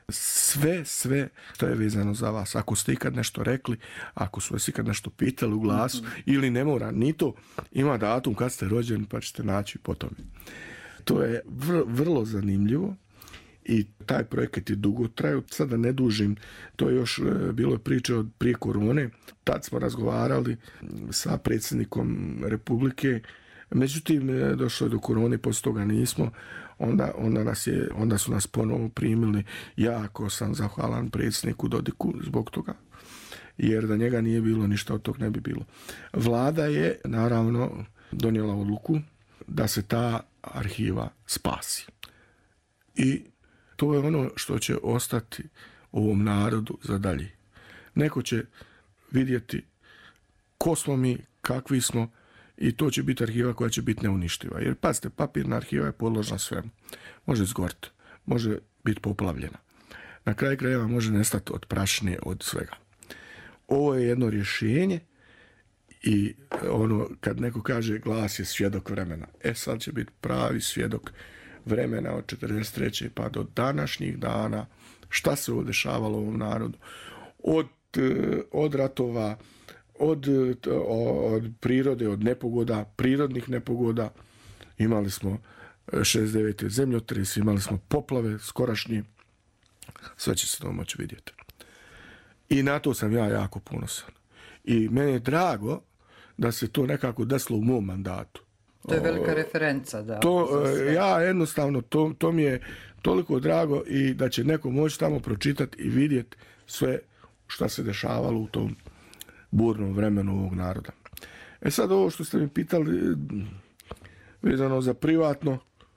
sve, sve što je vezano za vas. Ako ste ikad nešto rekli, ako su vas ikad nešto pitali u glasu, mm-hmm. ili ne mora ni to, ima datum kad ste rođeni pa ćete naći po tome. To je vr- vrlo zanimljivo i taj projekat je dugo trajao. Sada ne dužim, to je još bilo priče od prije korone. Tad smo razgovarali sa predsjednikom Republike. Međutim, došlo je do korone, poslije toga nismo. Onda, onda, nas je, onda su nas ponovo primili. Jako sam zahvalan predsjedniku Dodiku zbog toga. Jer da njega nije bilo, ništa od tog ne bi bilo. Vlada je, naravno, donijela odluku da se ta arhiva spasi. I to je ono što će ostati ovom narodu za dalje. Neko će vidjeti ko smo mi, kakvi smo, i to će biti arhiva koja će biti neuništiva. Jer, pazite, papirna arhiva je podložna svemu. Može izgoriti, može biti poplavljena. Na kraju krajeva može nestati od prašine, od svega. Ovo je jedno rješenje i ono, kad neko kaže glas je svjedok vremena, e sad će biti pravi svjedok vremena od četrdeset treće pa do današnjih dana, šta se ovo dešavalo u ovom narodu. Od, od ratova, od, od prirode, od nepogoda, prirodnih nepogoda. Imali smo šezdeset devete zemljotres, imali smo poplave skorašnje. Sve će se to moći vidjeti. I na to sam ja jako ponosan. I meni je drago da se to nekako desilo u mom mandatu. To je velika o, referenca, da. To, ja jednostavno, to, to mi je toliko drago i da će neko moći tamo pročitati i vidjeti sve šta se dešavalo u tom burnom vremenu ovog naroda. E sad ovo što ste mi pitali vezano za privatno,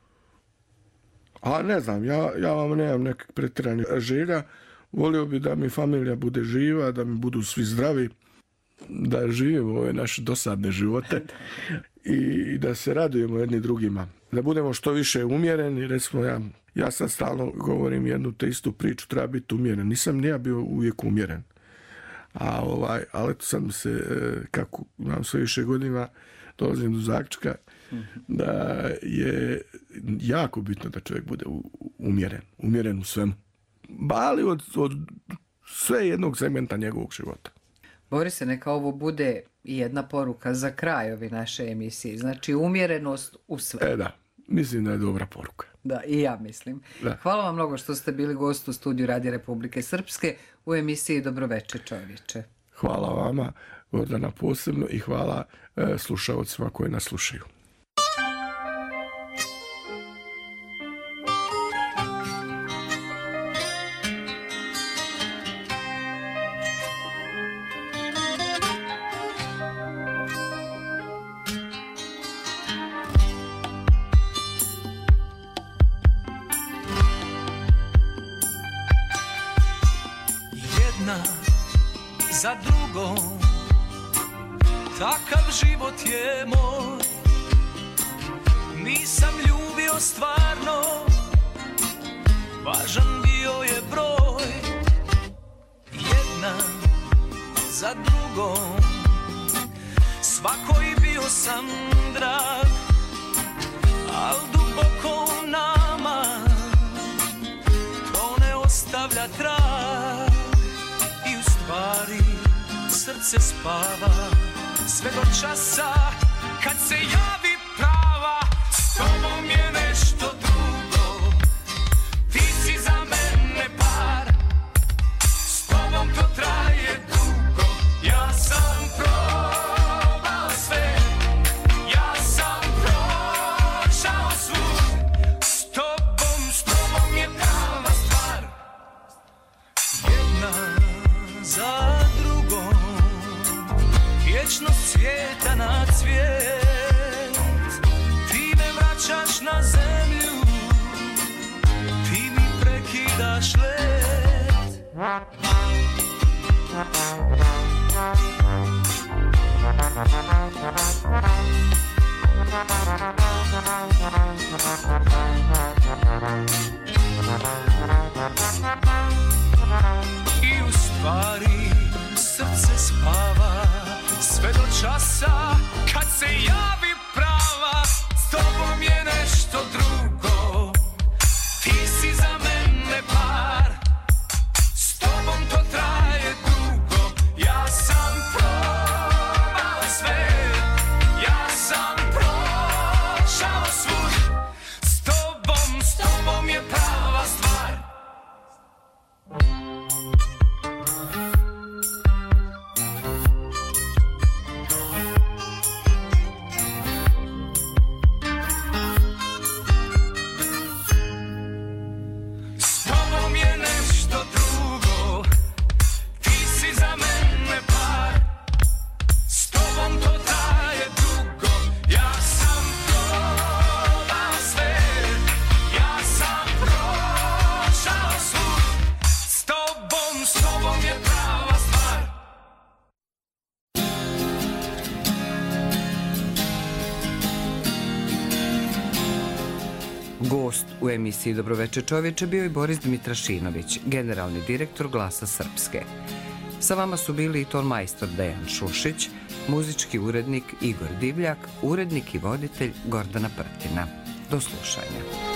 a ne znam, ja, ja vam nemam nekih pretjeranih želja. Volio bi da mi familija bude živa, da mi budu svi zdravi, da živimo ove naše dosadne živote i da se radujemo jedni drugima. Da budemo što više umjereni. Recimo, ja, ja sad stalno govorim jednu te istu priču, treba biti umjeren. Nisam ni ja bio uvijek umjeren. A ovaj, ali eto sad se, kako imam sve više godina, dolazim do zaključka da je jako bitno da čovjek bude umjeren. Umjeren u svemu. Ali od, od sve jednog segmenta njegovog života. Borise, neka ovo bude i jedna poruka za kraj ove naše emisije. Znači, umjerenost u sve. E da, mislim da je dobra poruka. Da, i ja mislim. Da. Hvala vam mnogo što ste bili gost u studiju Radija Republike Srpske u emisiji Dobroveče čovječe. Hvala vama, Gordana, posebno i hvala e, slušalcima koji nas slušaju. Za drugom, takav život je moj. Nisam ljubio stvarno, važan bio je broj. Jedna za drugom, svakoj bio sam drag, al duboko u nama to ne ostavlja trag. Stvari, srce spava sve do časa kad se javi prava. S tobom je nešto drugo, ti si za mene par. S tobom to traje dugo, ja sam probao sve, ja sam prošao svud. S tobom, s tobom je prava stvar. Jedna za drugom, vječnost svijeta na cvijet. Ti me vraćaš na zemlju, ti mi prekidaš let. I u stvari srce spava sve do časa kad se javi prava. S tobom je nešto drugo, ti si za mene par. Gost u emisiji Dobroveče čovječe bio je Boris Dmitrašinović, generalni direktor Glasa Srpske. Sa vama su bili i ton majstor Dejan Šušić, muzički urednik Igor Divljak, urednik i voditelj Gordana Prtina. Do slušanja.